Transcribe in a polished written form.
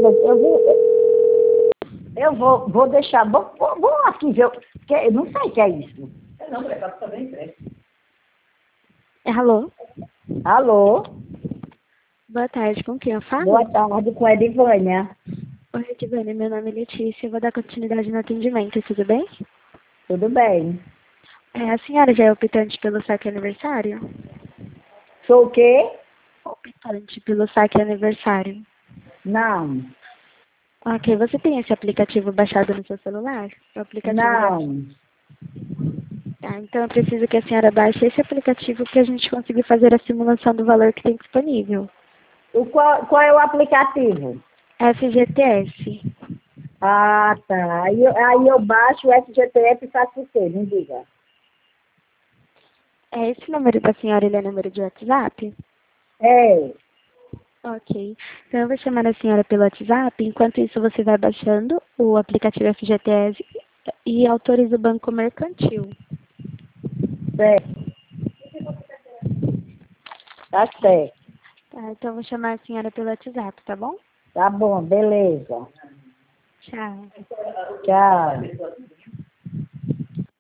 vou deixar. Vou aqui ver. Porque eu não sei o que é isso. Não, mulher, tá também cresce. Alô? Alô? Boa tarde, com quem eu falo? Boa tarde, com a Edivânia. Oi, Edivânia, meu nome é Letícia, eu vou dar continuidade no atendimento, tudo bem? Tudo bem? A senhora já é optante pelo saque aniversário? Sou o quê? Optante pelo saque aniversário. Não. Ok, você tem esse aplicativo baixado no seu celular? O aplicativo Não. Tá, então eu preciso que a senhora baixe esse aplicativo para a gente conseguir fazer a simulação do valor que tem disponível. Qual é o aplicativo? FGTS. Ah, tá. Aí eu baixo o FGTS e faço o quê? Me diga. Esse número da senhora, ele é número de WhatsApp? É. Ok. Então eu vou chamar a senhora pelo WhatsApp. Enquanto isso, você vai baixando o aplicativo FGTS e autoriza o Banco Mercantil. Certo. Tá certo. Tá, então eu vou chamar a senhora pelo WhatsApp, tá bom? Tá bom, beleza. Tchau. Tchau.